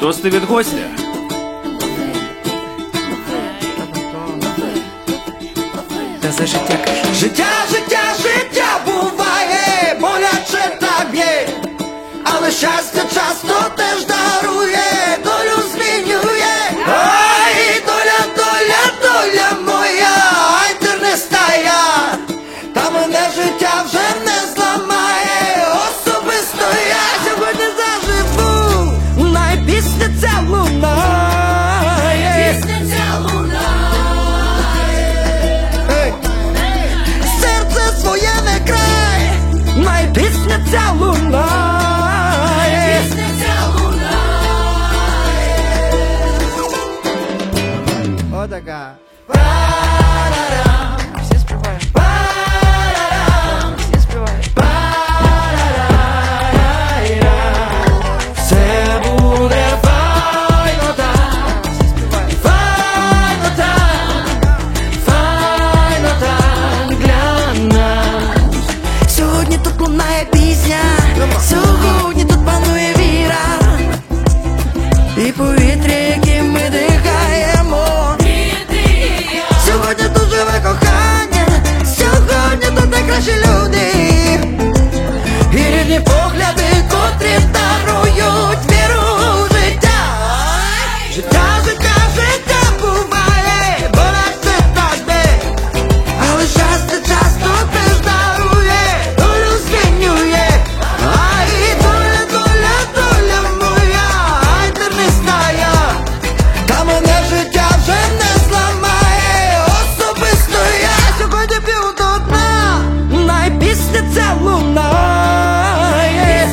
Тости від гостя. Та за життя кажи. Життя буває, боляче так б'є, але щастя часто теж дарує, долю змінює. Ай, доля моя, ай, терниста я, та мене життя вже не зламає, особисто я сьогодні заживу, най пісня ця лунає. Серце своє не край, най пісня ця лунає. Отака. Всі співають. Всі співають. Все буде файно так, Всі співають. файно так для нас. Сьогодні тут лунає пісня, сьогодні тут панує віра, і повітря, яким ми дихаємо. Сьогодні тут живе кохання, сьогодні тут найкращі люди, і рідні погляди, котрі дарують віру у життя. Життя буває, боляче так б'є, але щастя часто теж дарує, долю змінює. Ай, доля моя, ай, терниста я, та мене життя вже не зламає, особисто я сьогодні п'ю до дна, най пісня ця лунає.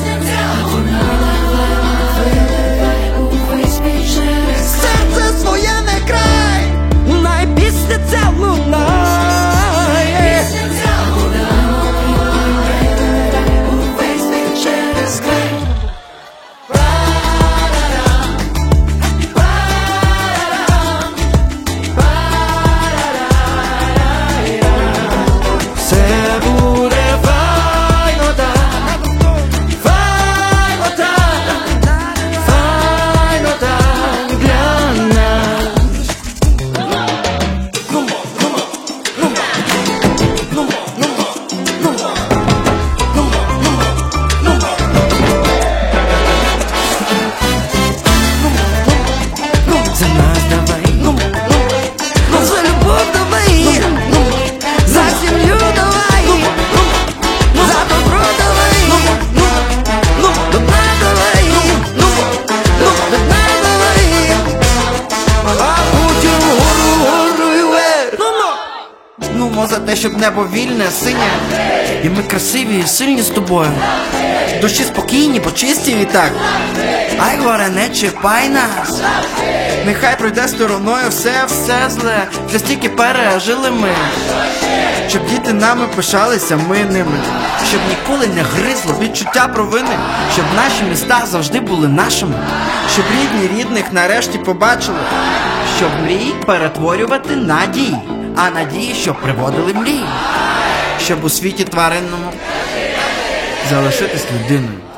Серце своє не край, най пісня ця лунає. Увесь світ через край. Все буде файно так, файно так для нас. За нас давай, за любов давай, за сім'ю давай, за добро давай, добра давай, добра давай, а потім гору і вверх. Ну, за те, щоб небо вільне, синє, і ми красиві і сильні з тобою. Душі спокійні, бо чисті відтак. Ай, горе, не чіпай нас. Нехай пройде стороною все зле. Вже стільки пережили ми. Щоб діти нами пишалися, ми ними. Щоб ніколи не гризло відчуття провини. Щоб наші міста завжди були нашими. Щоб рідні рідних нарешті побачили. Щоб мрії перетворювати на дії, а надії, щоб приводили мрії. Щоб у світі тваринному залишитись людиною.